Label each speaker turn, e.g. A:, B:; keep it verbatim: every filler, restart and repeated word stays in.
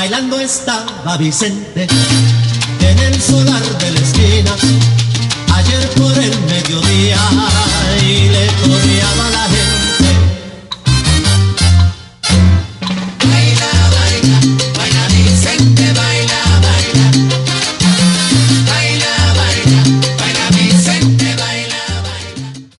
A: Bailando estaba Vicente en el solar de la esquina, ayer por el mediodía.